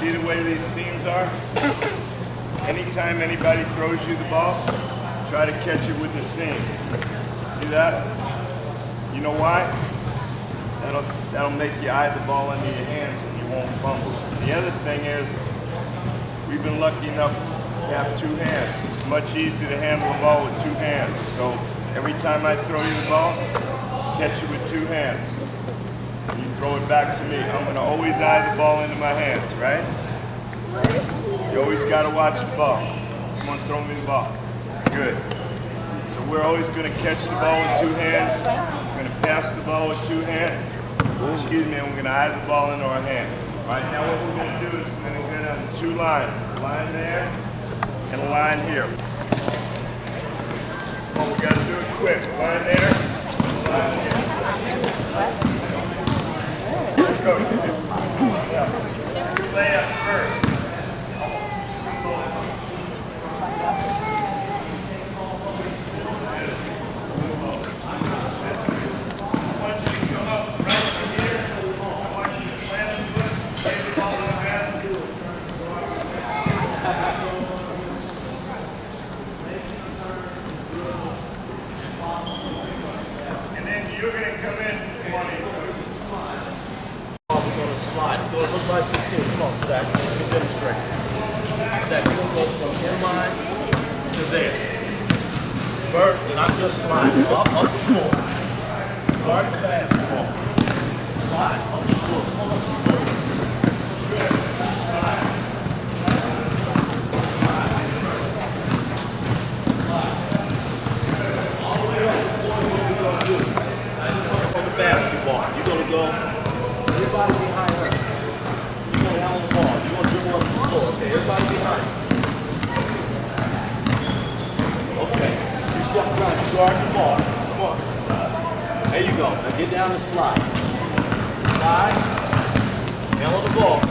See the way these seams are? Anytime anybody throws you the ball, try to catch it with the seams. See that? You know why? That'll make you eye the ball under your hands and you won't fumble. The other thing is, we've been lucky enough to have two hands. It's much easier to handle the ball with two hands. So every time I throw you the ball, catch it with two hands. And you throw it back to me. I'm going to always eye the ball into my hands, right? You always got to watch the ball. Come on, throw me the ball. Good. So we're always going to catch the ball with two hands. We're going to pass the ball with two hands. Excuse me, and we're going to eye the ball into our hands. All right, now what we're going to do is we're going to go down two lines. A line there and a line here. Well, we got to do it quick. A line there, a line here. Go. Yeah. Lay up first. You're going to come in. We're going to slide. It's going to look like this here. Come on, Zach. Let me demonstrate. Zach, you're going to go from your line to there. First, and I'm just sliding up the floor. Guard the basketball. Slide up the floor. Come on, good. Slide. Basketball. You're going to go, everybody behind her. You're going to handle the ball. You're going to dribble up the floor. Okay, everybody behind you. Okay. You step around. You guard the ball. Come on. There you go. Now get down and slide. Slide. Handle the ball.